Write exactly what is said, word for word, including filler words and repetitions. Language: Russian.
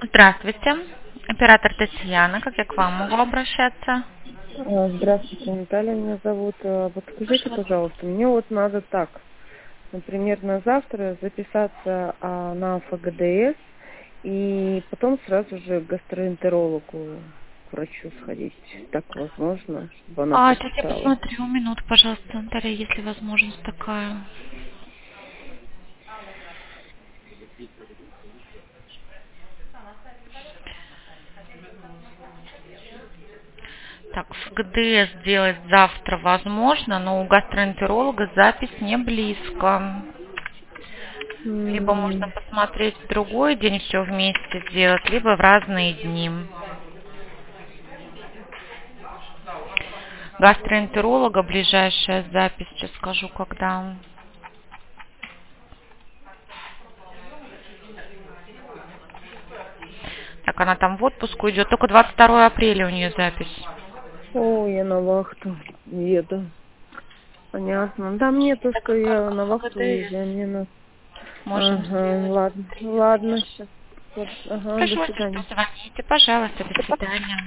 Здравствуйте. Оператор Татьяна. Как я к вам могу обращаться? А, Здравствуйте, Наталья меня зовут. А, Вот скажите, Прошу вас. пожалуйста, мне вот надо так, например, на завтра записаться а, на ФГДС и потом сразу же к гастроэнтерологу, к врачу сходить. Так возможно, чтобы она А, сейчас я прописала? посмотрю. Минуту, пожалуйста, Наталья, если возможность такая. Так, в ГДС сделать завтра возможно, но у гастроэнтеролога запись не близко. Либо можно М, посмотреть в другой день все вместе сделать, либо в разные дни. Гастроэнтеролога ближайшая запись, сейчас скажу, когда. Так, она там в отпуск уйдет. Только двадцать второго апреля у нее запись. О, я на вахту еду. Понятно. Да, мне то, Так что как я как на в вахту ГДС езжу, а мне на... можем Ага, сделать. ладно. Ладно, сейчас. Ага, до Прошу вас, свидания. позвоните, пожалуйста, до свидания.